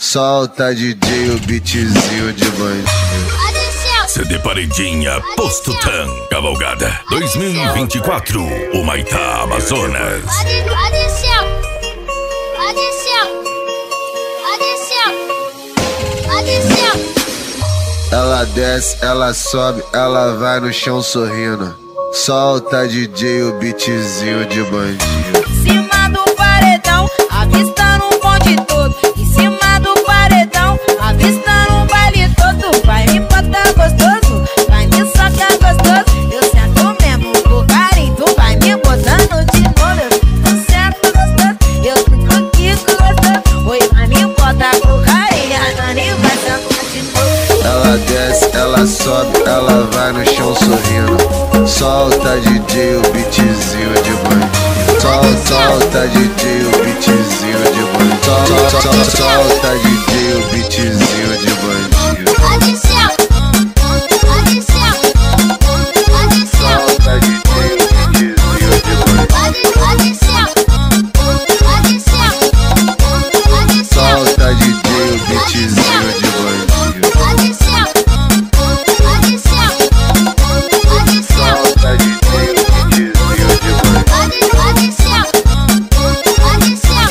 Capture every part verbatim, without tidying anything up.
Solta D J o beatzinho de bandido. C D Paredinha, Posto Tan, Cavalgada dois mil e vinte e quatro, Humaitá, Amazonas. Ela desce, ela sobe, ela vai no chão sorrindo. Solta D J o beatzinho de bandido. Em cima do paredão, avistando um bonde todo. Em cima do paredão, avistando um baile todo. Vai me botar gostoso, vai me socar gostoso. Eu sento mesmo com carinho, tu vai me botando de novo. Eu sento gostoso, eu fico aqui gostoso. Oi, vai me botar com carinho, a Dani vai sentar de novo. Ela desce, ela sobe, ela vai no chão sorrindo. Solta D J o beatzinho de bandido. Solta, solta D J o beatzinho de bandido. Solta, solta, solta D J o beatzinho de bandido. Pode ser, pode ser, pode ser. Solta D J o beatzinho de bandido. Pode ser, pode ser, pode ser. Solta D J o beatzinho de bandido. Pode ser, pode ser, pode ser. Solta D J o beatzinho de bandido. Pode ser, pode ser,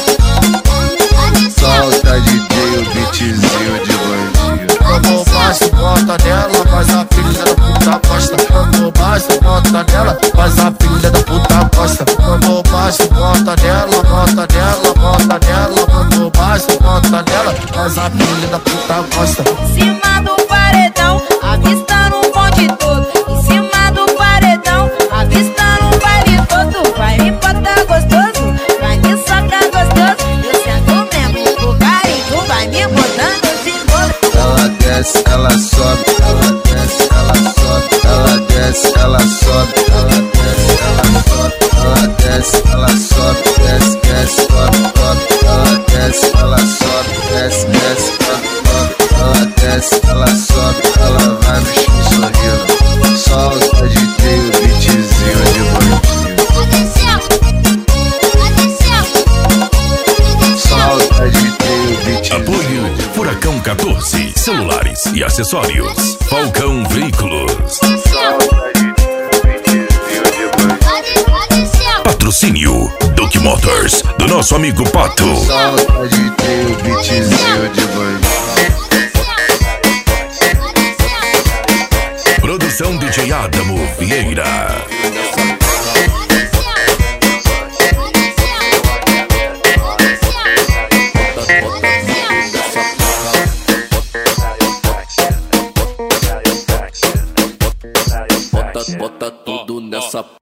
pode ser. Solta D J o beatzinho de bandido. Quando baixo, bota nela, faz a filha da puta gosta. Quando baixo, bota nela, faz a filha da puta gosta. Quando baixo, bota nela, bota nela, bota nela. Quando baixo, bota nela, faz a filha da puta gosta. Em cima do paredão, avistando um bonde todo. Em cima do paredão, avistando um baile todo. Vai me botar gostoso, vai me socar gostoso. Eu sento mesmo com carinho, tu vai me botando de novo. Ela desce, ela sobe, ela desce, ela sobe, ela desce, ela sobe, ela desce, ela sobe, ela desce, ela sobe, desce, desce, sobe, sobe, ela desce, ela sobe, desce, desce, sobe, sobe, ela desce, ela sobe, ela vai no chão sorrindo. Solta D J o beatzinho de bandido. Pode ser, pode ser. Solta D J o beatzinho. Apoio Furacão quatorze, celulares e acessórios. Falcão Veículos. Solta D J o beatzinho de bandido. Pode ser. Patrocínio Duke Motors, do nosso amigo Pato. Solta D J o beatzinho de bandido. Produção D J Adamo Vieira. Bota tudo nessa